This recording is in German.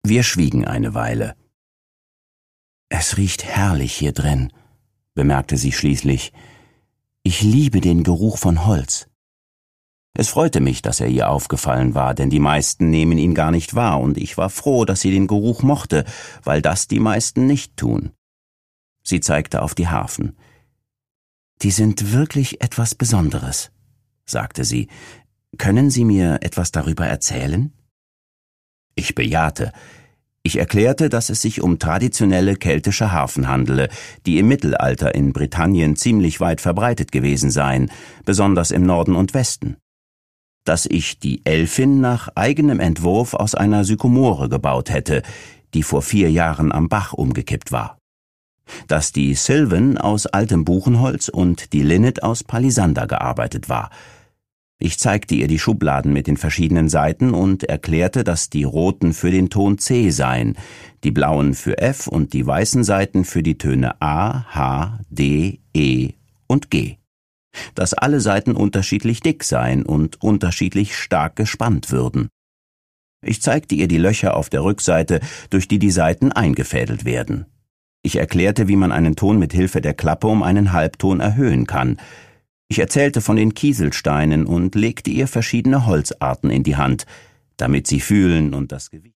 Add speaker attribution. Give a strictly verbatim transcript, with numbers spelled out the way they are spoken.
Speaker 1: Wir schwiegen eine Weile. »Es riecht herrlich hier drin«, bemerkte sie schließlich. »Ich liebe den Geruch von Holz.« Es freute mich, dass er ihr aufgefallen war, denn die meisten nehmen ihn gar nicht wahr, und ich war froh, dass sie den Geruch mochte, weil das die meisten nicht tun. Sie zeigte auf die Harfen. »Die sind wirklich etwas Besonderes«, sagte sie. »Können Sie mir etwas darüber erzählen?« Ich bejahte. Ich erklärte, dass es sich um traditionelle keltische Harfen handele, die im Mittelalter in Britannien ziemlich weit verbreitet gewesen seien, besonders im Norden und Westen. Dass ich die Elfin nach eigenem Entwurf aus einer Sykomore gebaut hätte, die vor vier Jahren am Bach umgekippt war. Dass die Sylvan aus altem Buchenholz und die Linnet aus Palisander gearbeitet war. Ich zeigte ihr die Schubladen mit den verschiedenen Saiten und erklärte, dass die roten für den Ton C seien, die blauen für F und die weißen Saiten für die Töne A, H, D, E und G. Dass alle Saiten unterschiedlich dick seien und unterschiedlich stark gespannt würden. Ich zeigte ihr die Löcher auf der Rückseite, durch die die Saiten eingefädelt werden. Ich erklärte, wie man einen Ton mit Hilfe der Klappe um einen Halbton erhöhen kann. Ich erzählte von den Kieselsteinen und legte ihr verschiedene Holzarten in die Hand, damit sie fühlen und das Gewicht